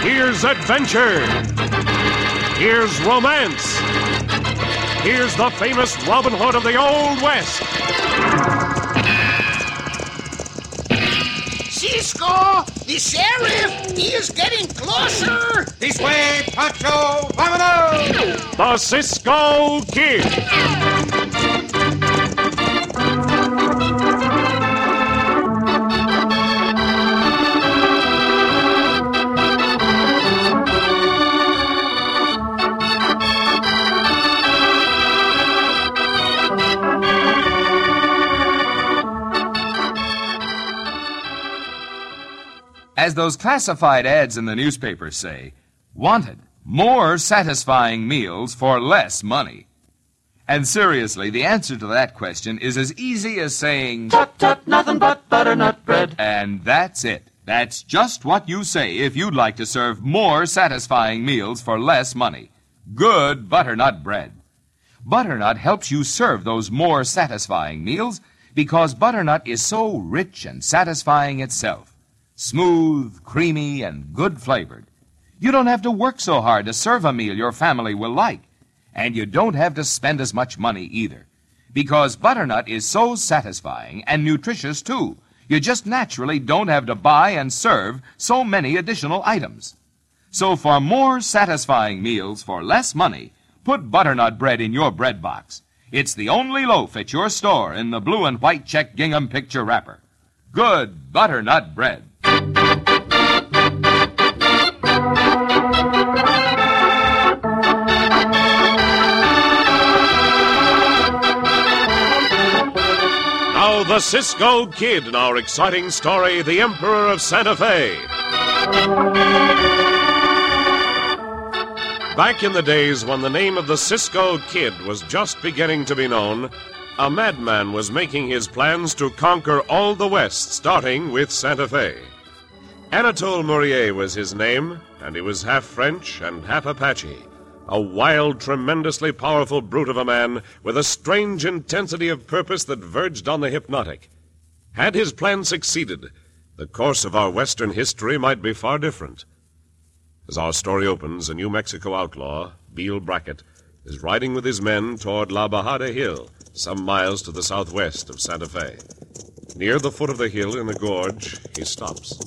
Here's adventure. Here's romance. Here's the famous Robin Hood of the Old West. Cisco, the sheriff, he is getting closer. This way, Pancho, vámonos! The Cisco Kid. As those classified ads in the newspapers say, wanted, more satisfying meals for less money. And seriously, the answer to that question is as easy as saying, Tut, tut, nothing but butternut bread. And that's it. That's just what you say if you'd like to serve more satisfying meals for less money. Good butternut bread. Butternut helps you serve those more satisfying meals because butternut is so rich and satisfying itself. Smooth, creamy, and good flavored. You don't have to work so hard to serve a meal your family will like. And you don't have to spend as much money either. Because butternut is so satisfying and nutritious, too. You just naturally don't have to buy and serve so many additional items. So for more satisfying meals for less money, put butternut bread in your bread box. It's the only loaf at your store in the blue and white check gingham picture wrapper. Good butternut bread. Now the Cisco Kid in our exciting story, The Emperor of Santa Fe. Back in the days when the name of the Cisco Kid was just beginning to be known, a madman was making his plans to conquer all the West, starting with Santa Fe. Anatole Murier was his name, and he was half French and half Apache. A wild, tremendously powerful brute of a man with a strange intensity of purpose that verged on the hypnotic. Had his plan succeeded, the course of our Western history might be far different. As our story opens, a New Mexico outlaw, Beale Brackett, is riding with his men toward La Bajada Hill, some miles to the southwest of Santa Fe. Near the foot of the hill in the gorge, he stops.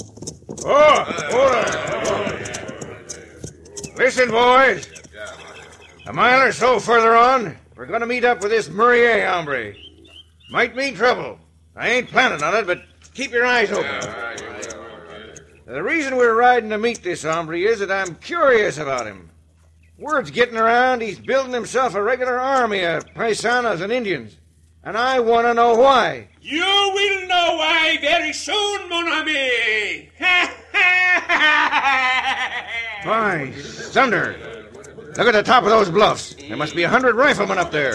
Listen, boys. A mile or so further on, we're going to meet up with this Murier hombre. Might mean trouble. I ain't planning on it, but keep your eyes open. The reason we're riding to meet this hombre is that I'm curious about him. Word's getting around he's building himself a regular army of paisanos and Indians. And I want to know why. You will know why very soon, mon ami. Why, thunder. Look at the top of those bluffs. There must be 100 riflemen up there.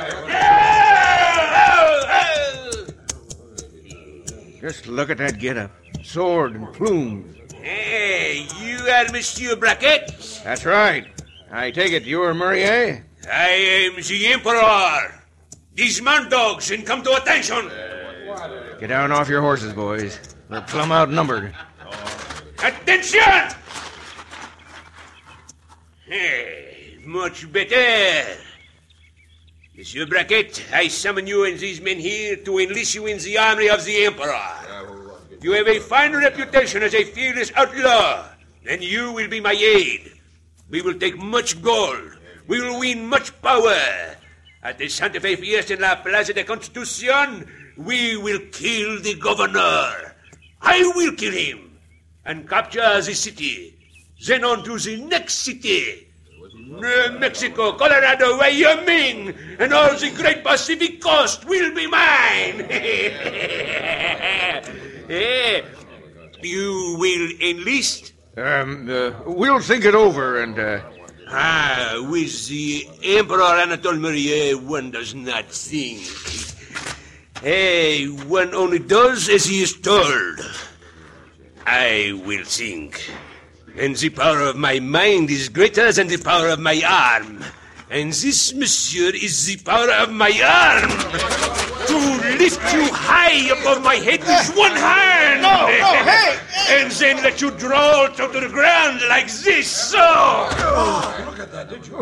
Just look at that get-up. Sword and plumes. Hey, you are Monsieur Brackett? That's right. I take it you're Murier? I am the Emperor. Dismount, dogs, and come to attention. Get down off your horses, boys. We're plumb outnumbered. Attention! Hey, much better. Monsieur Brackett, I summon you and these men here to enlist you in the army of the Emperor. You have a fine reputation as a fearless outlaw, and you will be my aide. We will take much gold. We will win much power. At the Santa Fe Fiesta in La Plaza de Constitucion, we will kill the governor. I will kill him and capture the city. Then on to the next city. New Mexico, Colorado, Wyoming, and all the great Pacific coast will be mine. You will enlist? We'll think it over and, With the Emperor Anatole Murier, one does not think. One only does as he is told. I will think. And the power of my mind is greater than the power of my arm. And this, monsieur, is the power of my arm. To lift you high above my head with one hand. No, hey! And then let let you draw to the ground like this, so. Look at that, did you?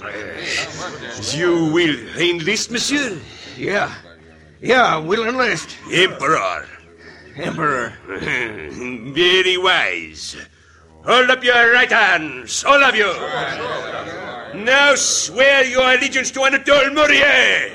You will enlist, monsieur? Yeah. Yeah, we'll enlist. Emperor. Emperor. Very wise. Hold up your right hands, all of you. Now swear your allegiance to Anatole Murier.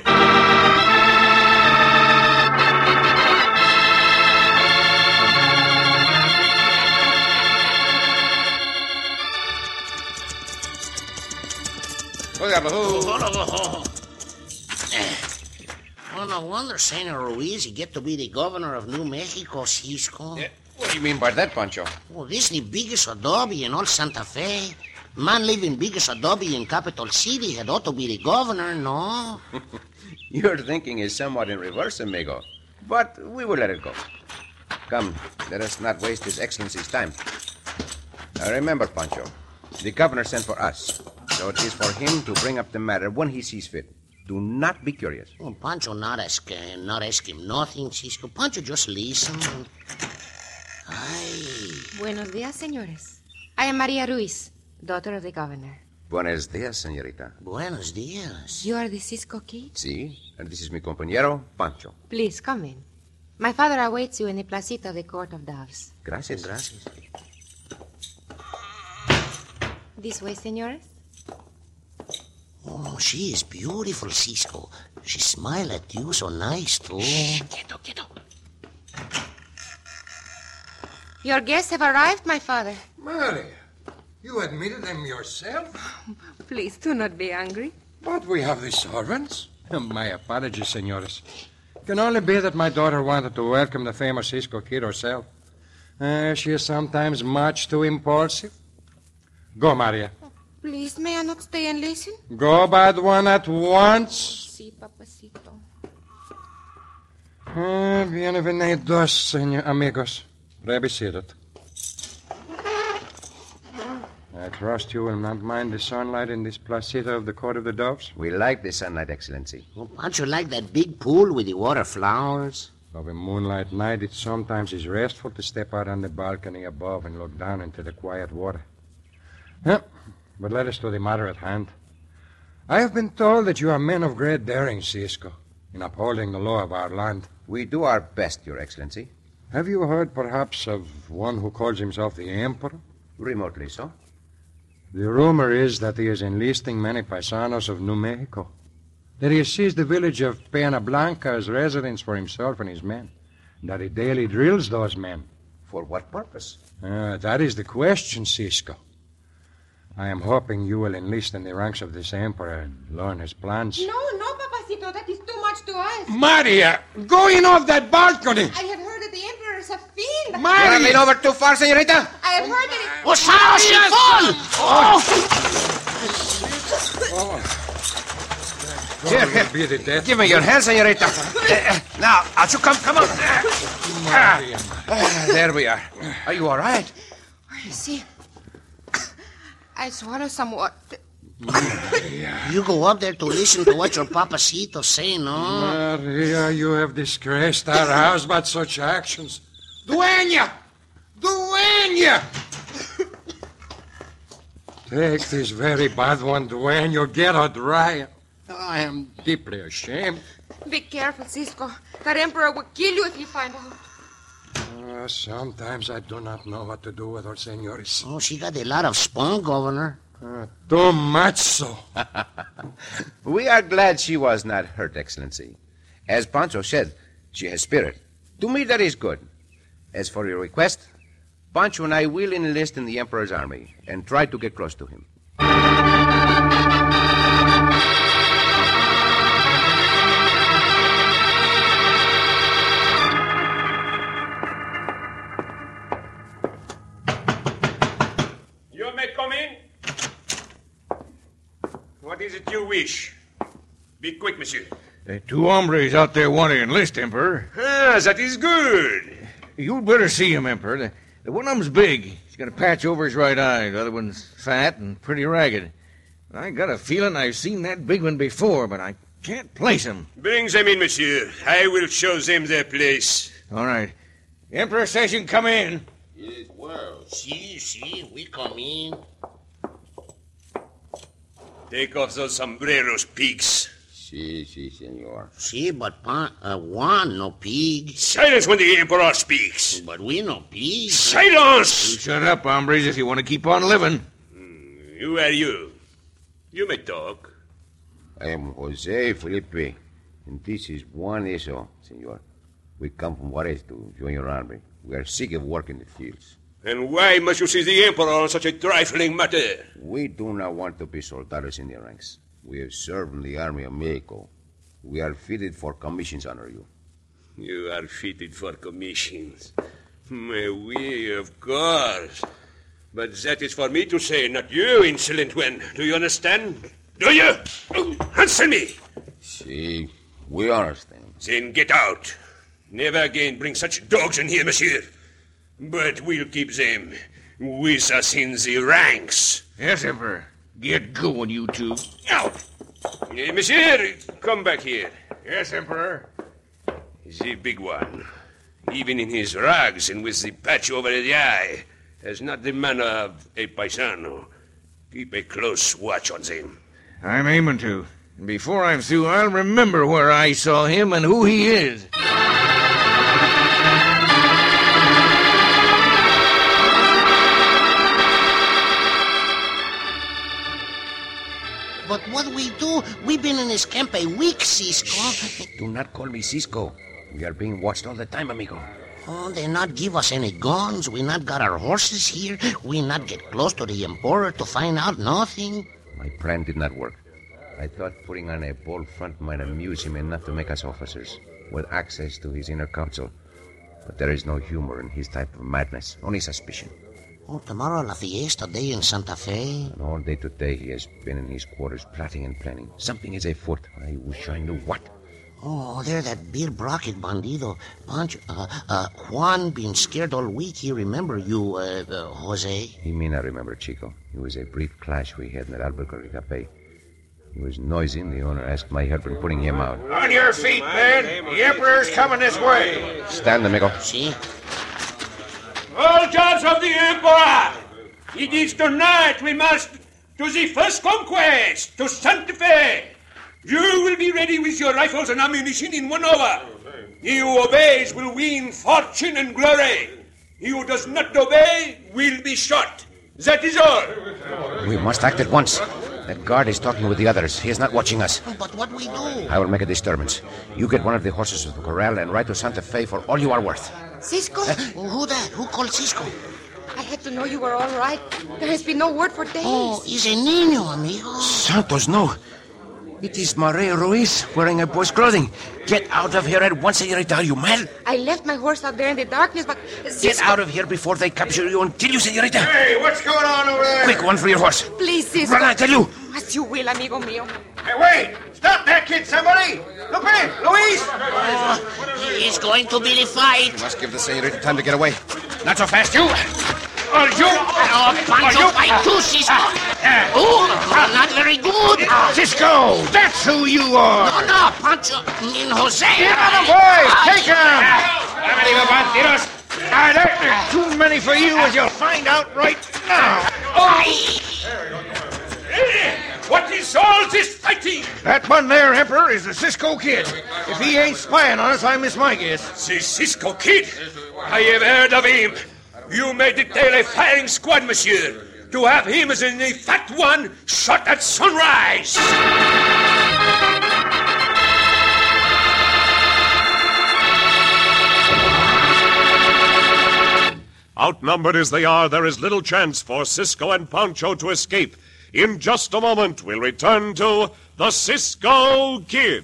Oh, no wonder Senor Ruiz he get to be the governor of New Mexico, Cisco. What do you mean by that, Pancho? Oh, this is the biggest adobe in all Santa Fe. Man living biggest adobe in capital city had ought to be the governor, no? Your thinking is somewhat in reverse, amigo. But we will let it go. Come, let us not waste His Excellency's time. Now remember, Pancho, the governor sent for us, so it is for him to bring up the matter when he sees fit. Do not be curious. Oh, Pancho not ask him nothing, Cisco. Pancho just listen. Ay. Buenos días, señores. I am Maria Ruiz, daughter of the governor. Buenos días, señorita. Buenos días. You are the Cisco Kid? Sí, and this is mi compañero, Pancho. Please, come in. My father awaits you in the placita of the Court of Doves. Gracias. Gracias. This way, señores. Oh, she is beautiful, Cisco. She smile at you so nice, too. Shh, quieto. Your guests have arrived, my father. Maria, you admitted them yourself? Please, do not be angry. But we have the servants. My apologies, senores. It can only be that my daughter wanted to welcome the famous Cisco Kid herself. She is sometimes much too impulsive. Go, Maria. Please, may I not stay and listen? Go, bad one, at once. Sí, papacito. Bienvenidos, amigos. Be seated. I trust you will not mind the sunlight in this placita of the Court of the Doves? We like the sunlight, Excellency. Oh, Pancho like that big pool with the water flowers. Of a moonlight night, it sometimes is restful to step out on the balcony above and look down into the quiet water. But let us to the matter at hand. I have been told that you are men of great daring, Cisco, in upholding the law of our land. We do our best, Your Excellency. Have you heard, perhaps, of one who calls himself the Emperor? Remotely so. The rumor is that he is enlisting many paisanos of New Mexico. That he has seized the village of Pena Blanca as residence for himself and his men. That he daily drills those men. For what purpose? That is the question, Cisco. I am hoping you will enlist in the ranks of this emperor and learn his plans. No, papacito, that is too much to ask. Maria, going off that balcony! I have heard that the emperor is a fiend. You have been over too far, señorita? I have heard that it... What's how she fall? Here. Give me your hand, señorita. Now, out you come on. There we are. Are you all right? You see, I swallow some water. You go up there to listen to what your papacito say, no? Maria, you have disgraced our house by such actions. Dueña! Take this very bad one, Dueño. Get her dry. I am deeply ashamed. Be careful, Cisco. That emperor will kill you if you find out. Sometimes I do not know what to do with her, senores. Oh, she got a lot of spunk, Governor. Too much so. We are glad she was not hurt, Excellency. As Pancho said, she has spirit. To me, that is good. As for your request, Pancho and I will enlist in the Emperor's army and try to get close to him. You may come in. What is it you wish? Be quick, monsieur. Two hombres out there want to enlist, Emperor. Ah, that is good. You'd better see him, Emperor. The one of them's big. He's got a patch over his right eye. The other one's fat and pretty ragged. I got a feeling I've seen that big one before, but I can't place him. Bring them in, monsieur. I will show them their place. All right. The Emperor says you can come in. It is well. Si, we come in. Take off those sombreros, pigs. Si, senor. Si, but Juan, no pig. Silence when the Emperor speaks. But we no pig. Silence! You shut up, hombres, if you want to keep on living. Who are you? You may talk. I am Jose Felipe, and this is Juan Eso, senor. We come from Juarez to join your army. We are sick of work in the fields. And why must you see the Emperor on such a trifling matter? We do not want to be soldados in the ranks. We have served in the army of Mexico. We are fitted for commissions under you. You are fitted for commissions. Oui, of course. But that is for me to say, not you, insolent one. Do you understand? Do you? Answer me! Si, we understand. Then get out. Never again bring such dogs in here, monsieur. But we'll keep them with us in the ranks. Yes, Emperor. Get going, you two. Out! Monsieur, come back here. Yes, Emperor. The big one, even in his rags and with the patch over the eye, has not the manner of a paisano. Keep a close watch on them. I'm aiming to. And before I'm through, I'll remember where I saw him and who he is. But what we do? We've been in this camp a week, Cisco. Do not call me Cisco. We are being watched all the time, amigo. Oh, they not give us any guns. We not got our horses here. We not get close to the Emperor to find out nothing. My plan did not work. I thought putting on a bold front might amuse him enough to make us officers, with access to his inner council. But there is no humor in his type of madness, only suspicion. Oh, tomorrow la fiesta day in Santa Fe. And all day today he has been in his quarters plotting and planning. Something is afoot. I wish I knew what. Oh, there that beer bracket bandido. Pancho, Juan been scared all week. He remember you, Jose. He may not remember, Chico. It was a brief clash we had in Albuquerque Cafe. He was noisy, and the owner asked my help in putting him out. On your feet, man. The Emperor's coming this way. Stand, amigo. See? Soldiers of the Emperor! It is tonight we must to the first conquest, to Santa Fe. You will be ready with your rifles and ammunition in 1 hour. He who obeys will win fortune and glory. He who does not obey will be shot. That is all. We must act at once. That guard is talking with the others. He is not watching us. But what we do? I will make a disturbance. You get one of the horses to the corral and ride to Santa Fe for all you are worth. Cisco? Who that? Who called Cisco? I had to know you were all right. There has been no word for days. Oh, he's a niño, amigo. Santos, no. It is Maria Ruiz wearing a boy's clothing. Get out of here at once, señorita. Are you mad? I left my horse out there in the darkness, but... Get out of here before they capture you and kill you, señorita. Hey, what's going on over there? Quick, one for your horse. Please, Cisco. Run, I tell you. As you will, amigo mío. Hey, wait! Stop that kid, somebody! Lupe! Luis! He's going to be the fight. You must give the señorita time to get away. Not so fast, you. Are you? Oh, Pancho, fight too, Cisco. Oh, not very good. Cisco! That's who you are! No, Pancho. In Jose. Get out of the way! Take him! There's too many for you, as you'll find out right now. What is all this fighting? That one there, Emperor, is the Cisco Kid. If he ain't spying on us, I miss my guess. The Cisco Kid? I have heard of him. You may detail a firing squad, monsieur, to have him as in the fat one shot at sunrise. Outnumbered as they are, there is little chance for Cisco and Pancho to escape. In just a moment, we'll return to the Cisco Kid.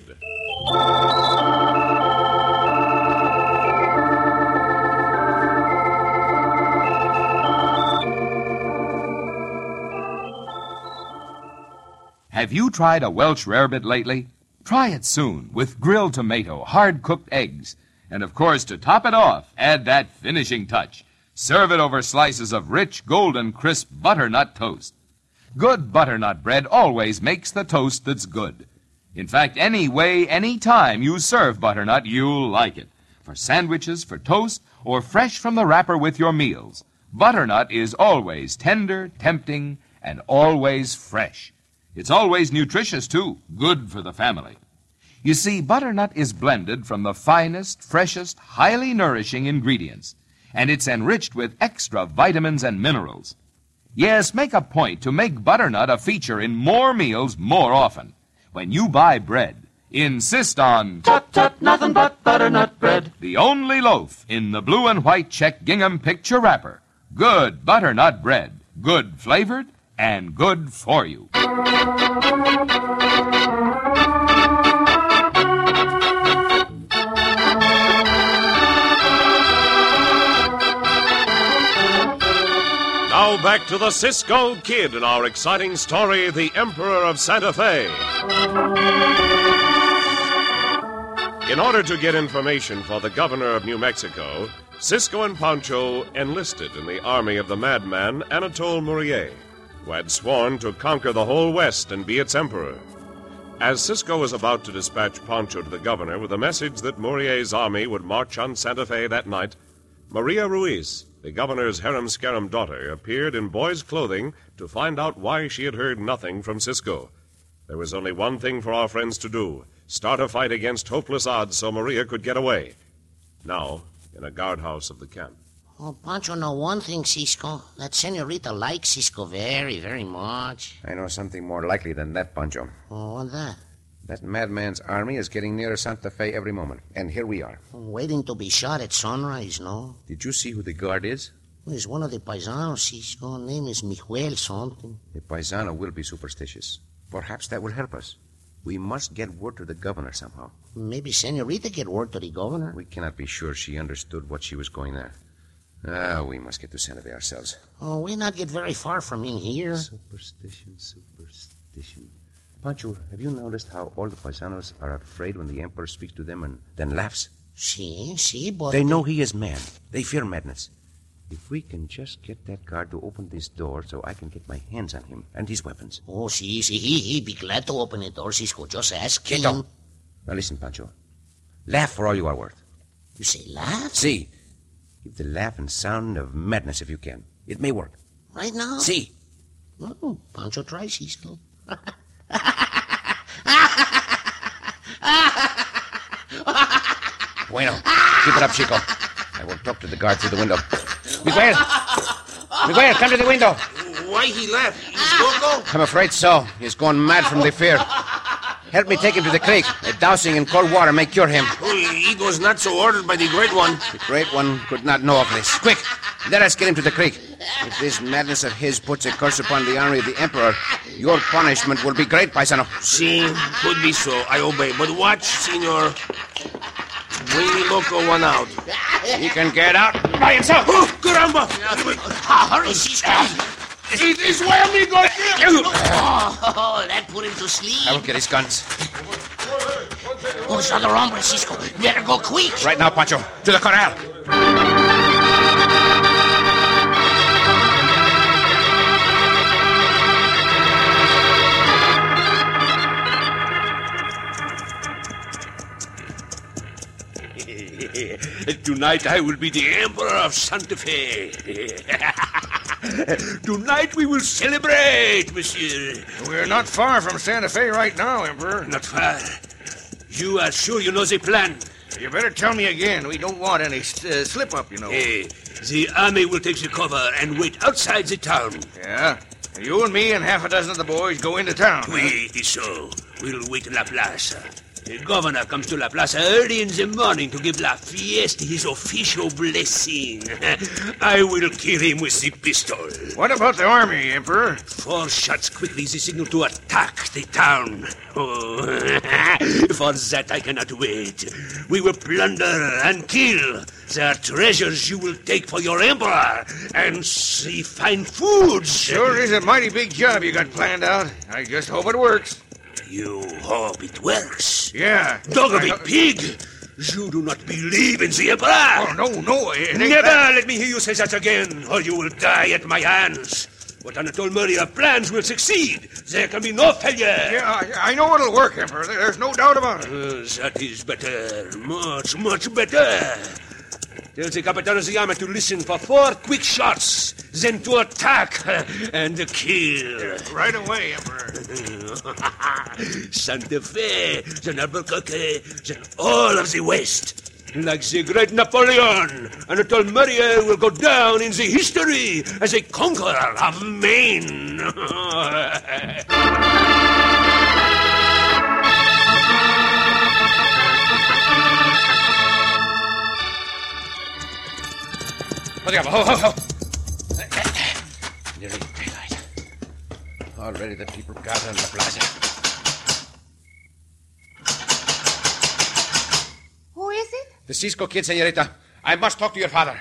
Have you tried a Welsh rarebit lately? Try it soon with grilled tomato, hard-cooked eggs. And of course, to top it off, add that finishing touch. Serve it over slices of rich, golden, crisp butternut toast. Good butternut bread always makes the toast that's good. In fact, any way, any time you serve butternut, you'll like it. For sandwiches, for toast, or fresh from the wrapper with your meals. Butternut is always tender, tempting, and always fresh. It's always nutritious, too, good for the family. You see, butternut is blended from the finest, freshest, highly nourishing ingredients, and it's enriched with extra vitamins and minerals. Yes, make a point to make butternut a feature in more meals more often. When you buy bread, insist on Tut, tut, nothing but butternut bread. the only loaf in the blue and white check gingham picture wrapper. Good butternut bread, good flavored and good for you. Now back to the Cisco Kid in our exciting story, The Emperor of Santa Fe. In order to get information for the governor of New Mexico, Cisco and Pancho enlisted in the army of the madman Anatole Murier, who had sworn to conquer the whole West and be its emperor. As Cisco was about to dispatch Pancho to the governor with a message that Murier's army would march on Santa Fe that night, Maria Ruiz, the governor's harum-scarum daughter, appeared in boy's clothing to find out why she had heard nothing from Cisco. There was only one thing for our friends to do: start a fight against hopeless odds so Maria could get away. Now, in a guardhouse of the camp. Oh, Pancho know one thing, Cisco. That senorita likes Cisco very, very much. I know something more likely than that, Pancho. Oh, what's that? That madman's army is getting nearer Santa Fe every moment, and here we are. Waiting to be shot at sunrise, no? Did you see who the guard is? He's one of the paisanos, Cisco. Name is Miguel something. The paisano will be superstitious. Perhaps that will help us. We must get word to the governor somehow. Maybe senorita get word to the governor. We cannot be sure she understood what she was going there. We must get to Santa Fe ourselves. Oh, we not get very far from in here. Superstition. Pancho, have you noticed how all the paisanos are afraid when the emperor speaks to them and then laughs? Sí, but... They know he is mad. They fear madness. If we can just get that guard to open this door so I can get my hands on him and his weapons. Oh, sí, he'd be glad to open the door, Cisco. Just ask him. Now listen, Pancho. Laugh for all you are worth. You say laugh? See. Give the laugh and sound of madness if you can. It may work. Right now? See. Oh, Pancho, try, Cisco. Bueno. Keep it up, Chico. I will talk to the guard through the window. Miguel, come to the window. Why he left? He's loco? I'm afraid so. He's gone mad from the fear. Help me take him to the creek. A dousing in cold water may cure him. He was not so ordered by the Great One. The Great One could not know of this. Quick, let us get him to the creek. If this madness of his puts a curse upon the army of the Emperor, your punishment will be great, paisano. See, could be so. I obey. But watch, senor. Bring the loco one out. He can get out by himself. Oh, caramba! Hurry, Cisco. It is where me go. Oh, that put him to sleep. I will get his guns. Oh, it's other hombre, Cisco. Better go quick. Right now, Pancho. To the corral. Tonight I will be the Emperor of Santa Fe. Tonight we will celebrate, monsieur. We're not far from Santa Fe right now, Emperor. Not far. You are sure you know the plan? You better tell me again. We don't want any slip-up, you know. Hey, the army will take the cover and wait outside the town. Yeah? You and me and half a dozen of the boys go into town. Wait, so. We'll wait in La Plaza. The governor comes to La Plaza early in the morning to give La Fiesta his official blessing. I will kill him with the pistol. What about the army, Emperor? 4 shots quickly, the signal to attack the town. Oh, for that I cannot wait. We will plunder and kill. The treasures you will take for your emperor, and the fine foods. Sure is a mighty big job you got planned out. I just hope it works. You hope it works? Yeah. Dog of a pig! You do not believe in the Emperor! Oh, no. Never let me hear you say that again, or you will die at my hands. What Anatole Murier plans will succeed. There can be no failure. Yeah, I know it'll work, Emperor. There's no doubt about it. That is better. Much, much better. Tell the Capitan of the Army to listen for 4 quick shots, then to attack and kill. Right away, Emperor. Santa Fe, then Albuquerque, then all of the West. Like the great Napoleon, Anatole Murier will go down in the history as a conqueror of Maine. Ho. Nearly daylight. Already the people gather in the plaza. Who is it? The Cisco Kid, señorita. I must talk to your father.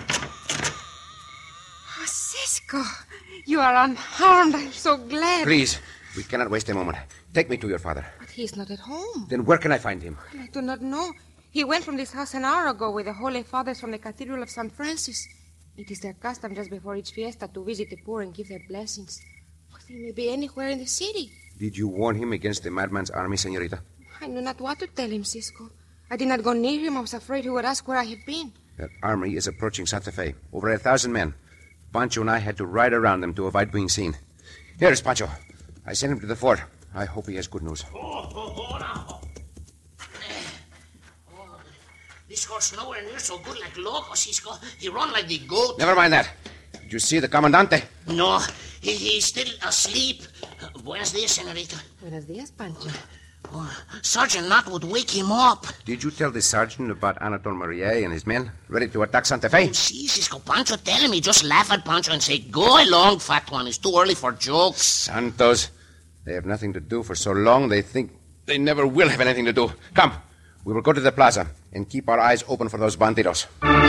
Oh, Cisco. You are unharmed. I'm so glad. Please, we cannot waste a moment. Take me to your father. But he's not at home. Then where can I find him? I do not know. He went from this house an hour ago with the Holy Fathers from the Cathedral of St. Francis. It is their custom just before each fiesta to visit the poor and give their blessings. But he may be anywhere in the city. Did you warn him against the madman's army, señorita? I knew not what to tell him, Cisco. I did not go near him. I was afraid he would ask where I had been. That army is approaching Santa Fe. Over 1,000 men. Pancho and I had to ride around them to avoid being seen. Here is Pancho. I sent him to the fort. I hope he has good news. This horse nowhere near so good like Loco, Cisco. He run like the goat. Never mind that. Did you see the Comandante? No, he's still asleep. Buenos dias, señorita. Buenos dias, Pancho. Oh, Sergeant Knott would wake him up. Did you tell the sergeant about Anatole Murier and his men ready to attack Santa Fe? See, Cisco, Pancho tell him. He just laugh at Pancho and say, go along, fat one. It's too early for jokes. Santos. They have nothing to do for so long they think they never will have anything to do. Come. We will go to the plaza and keep our eyes open for those bandidos.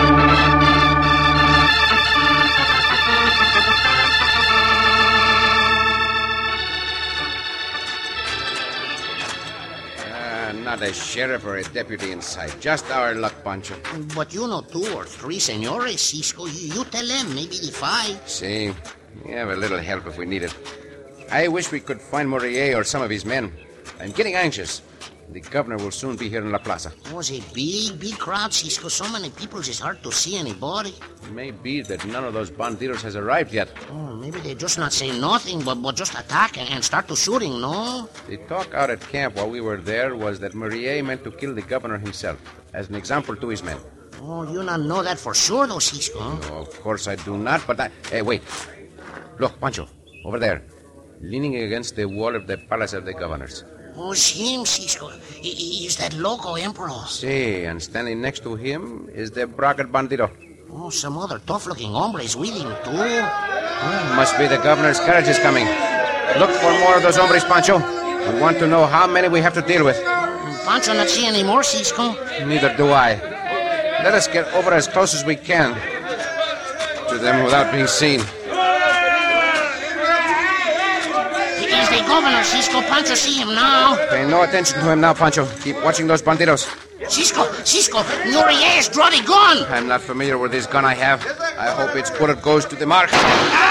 Not a sheriff or a deputy in sight. Just our luck, Pancho. But you know 2 or 3 senores, Cisco. You tell them, maybe the 5. See, we have a little help if we need it. I wish we could find Murier or some of his men. I'm getting anxious. The governor will soon be here in La Plaza. It was a big crowd, Cisco. So many people, it's hard to see anybody. It may be that none of those bandidos has arrived yet. Oh, maybe they just not say nothing, but just attack and start to shooting, no? The talk out at camp while we were there was that Murier meant to kill the governor himself, as an example to his men. Oh, you not know that for sure, though, Cisco. No, of course I do not, but Hey, wait. Look, Pancho, over there, leaning against the wall of the palace of the governors. Oh, it's him, Cisco. He's that Loco Emperor. See, and standing next to him is the braggart bandito. Oh, some other tough-looking hombres with him, too. Must be the governor's carriage is coming. Look for more of those hombres, Pancho. We want to know how many we have to deal with. Pancho not see any more, Cisco? Neither do I. Let us get over as close as we can to them without being seen. He's the governor, Cisco. Pancho see him now. Pay no attention to him now, Pancho. Keep watching those bandidos. Cisco, Nurier's draw the gun. I'm not familiar with this gun I have. I hope its bullet goes to the mark. Oh,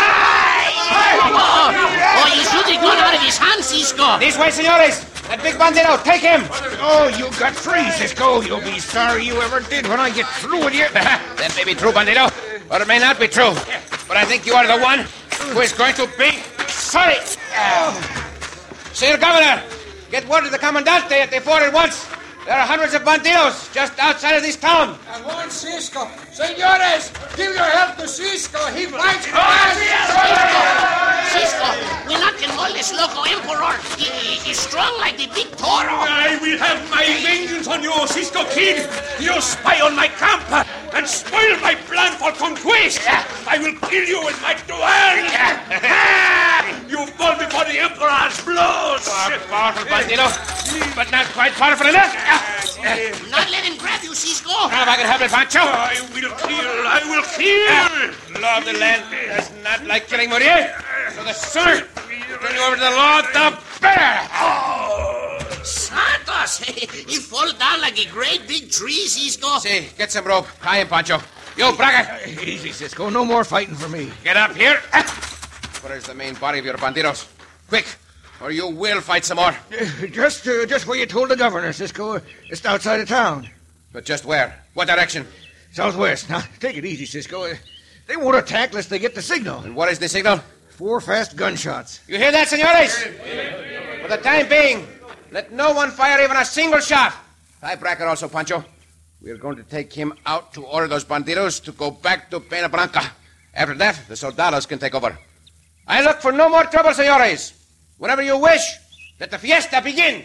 you shoot the gun out of his hand, Cisco. This way, senores. That big bandito, take him. Oh, you got 3, Cisco. You'll be sorry you ever did when I get through with you. That may be true, bandito, or it may not be true. But I think you are the one who is going to be sorry. Senor Governor, get word to the Comandante at the fort at once. There are hundreds of bandidos just outside of this town. Come on, Cisco. Senores, give your help to Cisco. He fights for Cisco, we not can hold this Loco Emperor. He's strong like the big toro. I will have my vengeance on you, Cisco Kid. You spy on my camp and spoil my plan for conquest. I will kill you with my duel. You fall before the Emperor's blows. Powerful bandito, but not quite powerful enough. Not let him grab you, Cisco. Now if I can help it, Pancho. I will kill. Law of the land does not like killing Murier. So the sooner you turn you over to the law, the better. Santos, he fall down like a great big tree, Cisco. See, get some rope. Tie him, Pancho. You, Braga. Easy, Cisco. No more fighting for me. Get up here. Where's the main body of your bandidos? Quick, or you will fight some more. Just where you told the governor, Cisco. Just outside of town. But just where? What direction? Southwest. Now, take it easy, Cisco. They won't attack unless they get the signal. And what is the signal? 4 fast gunshots. You hear that, senores? For the time being, let no one fire even a single shot. Tiebreaker also, Pancho. We're going to take him out to order those bandidos to go back to Pena Branca. After that, the soldados can take over. I look for no more trouble, senores. Whenever you wish, let the fiesta begin.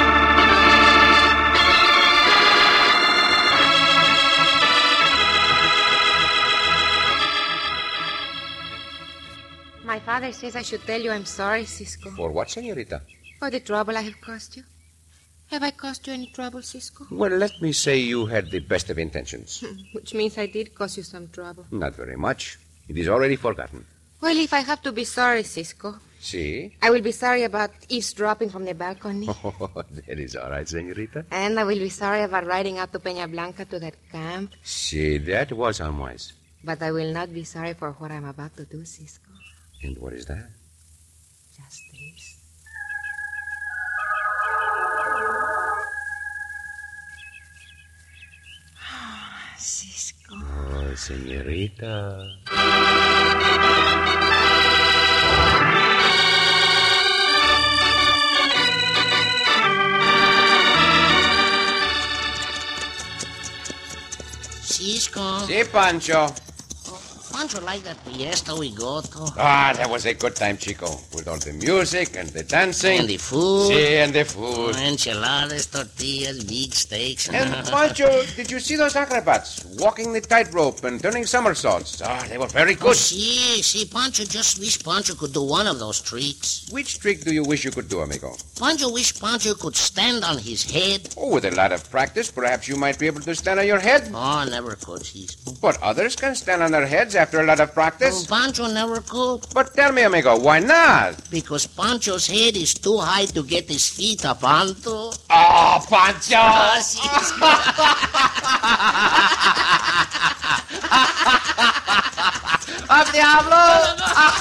My father says I should tell you I'm sorry, Cisco. For what, senorita? For the trouble I have caused you. Have I caused you any trouble, Cisco? Well, let me say you had the best of intentions. Which means I did cause you some trouble. Not very much. It is already forgotten. Well, if I have to be sorry, Cisco, See? I will be sorry about eavesdropping from the balcony. Oh, that is all right, senorita. And I will be sorry about riding out to Peña Blanca to that camp. See, that was unwise. But I will not be sorry for what I'm about to do, Cisco. And what is that? Just this. Cisco. Oh, senorita. Cisco. Si, Pancho. Pancho like that fiesta we go to. Ah, that was a good time, Chico. With all the music and the dancing. And the food. Si, and the food. Enchiladas, tortillas, big steaks. And, Pancho, did you see those acrobats walking the tightrope and turning somersaults? Ah, they were very good. Oh, see, Pancho just wish Pancho could do one of those tricks. Which trick do you wish you could do, amigo? Pancho wish Pancho could stand on his head. Oh, with a lot of practice, perhaps you might be able to stand on your head. Oh, never could, Cisco. But others can stand on their heads after a lot of practice. Oh, Pancho never could. But tell me, amigo, why not? Because Pancho's head is too high to get his feet up onto. Oh, Pancho! Cisco. ¡Al diablo!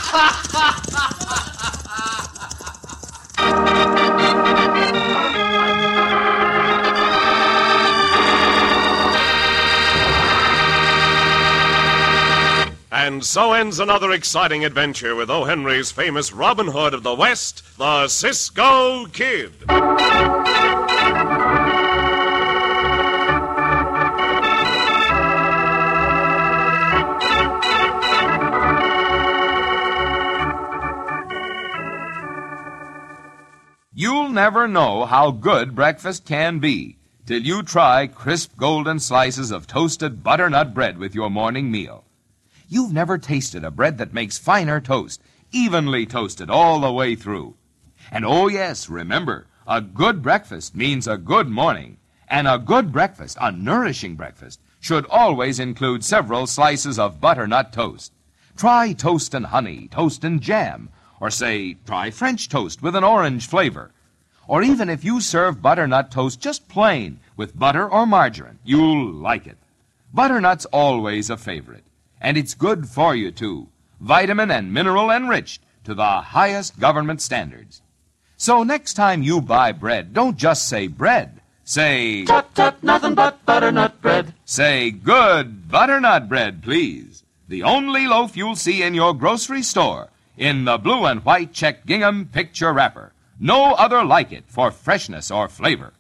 And so ends another exciting adventure with O. Henry's famous Robin Hood of the West, the Cisco Kid. You'll never know how good breakfast can be till you try crisp golden slices of toasted butternut bread with your morning meal. You've never tasted a bread that makes finer toast, evenly toasted all the way through. And oh yes, remember, a good breakfast means a good morning. And a good breakfast, a nourishing breakfast, should always include several slices of butternut toast. Try toast and honey, toast and jam, or say, try French toast with an orange flavor. Or even if you serve butternut toast just plain, with butter or margarine, you'll like it. Butternut's always a favorite. And it's good for you, too. Vitamin and mineral enriched to the highest government standards. So next time you buy bread, don't just say bread. Say, Tut, tut, nothing but butternut bread. Say good butternut bread, please. The only loaf you'll see in your grocery store in the blue and white checked gingham picture wrapper. No other like it for freshness or flavor.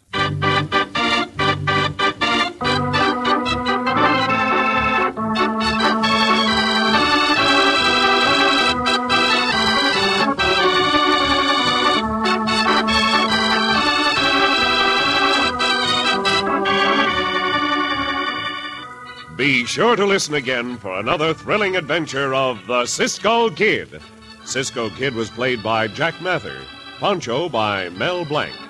Be sure to listen again for another thrilling adventure of the Cisco Kid. Cisco Kid was played by Jack Mather, Pancho by Mel Blanc.